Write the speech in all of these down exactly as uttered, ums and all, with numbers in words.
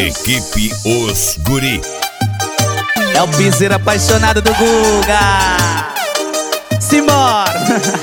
Equipe Os Guri. É o piseiro apaixonado do Guga. Simbora!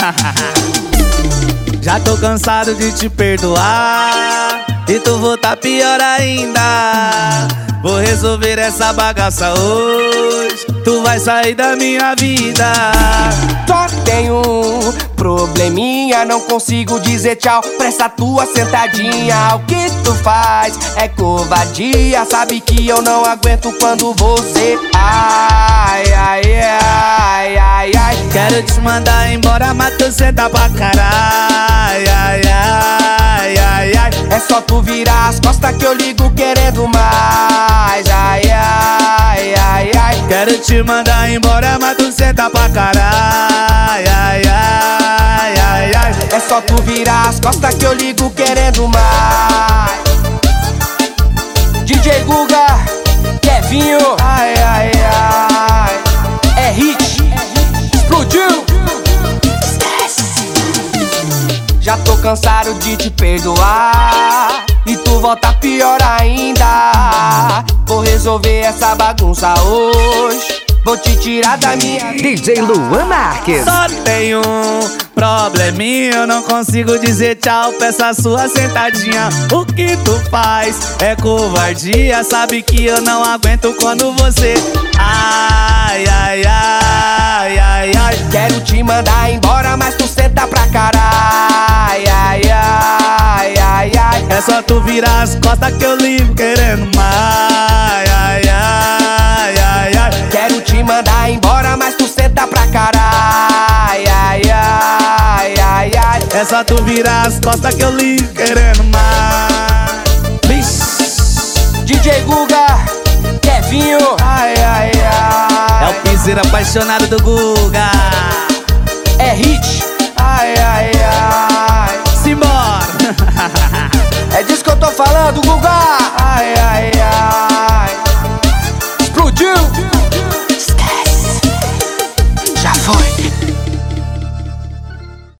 Já tô cansado de te perdoar e tu voltar pior ainda. Vou resolver essa bagaça hoje, tu vai sair da minha vida. Só tenho um probleminha, não consigo dizer tchau pra essa tua sentadinha. O que tu faz é covardia, sabe que eu não aguento quando você ai, ai, ai, ai, ai. Quero te mandar embora, mas tu senta pra caralho. Ai, ai, ai, ai. É só tu virar as costas que eu ligo querendo mais. Ai, ai, ai, ai. Quero te mandar embora, mas tu senta pra caralho. Ai, ai, ai, ai. É só tu virar as costas que eu ligo querendo mais. D J Guga, Kevinho, Ai, ai, ai. é hit, explodiu. Já tô cansado de te perdoar e tu volta pior ainda. Vou resolver essa bagunça hoje, vou te tirar da minha D J Luan Marques. Só tenho um probleminha, eu não consigo dizer tchau pra essa sua sentadinha. O que tu faz é covardia, sabe que eu não aguento quando você ai, ai, ai, ai, ai. Quero te mandar embora, mas tu senta pra caralho. Ai, ai, ai, ai, ai. É só tu virar as costas que eu ligo querendo mais. Ai, ai, ai, ai. Quero te mandar embora, mas tu senta pra caralho. Ai, ai, ai, ai. É só tu virar as costas que eu ligo querendo mais. Vixe. D J Guga, Kevinho, Ai, ai, ai. É o piseiro apaixonado do Guga. é hit. Ai, ai, ai.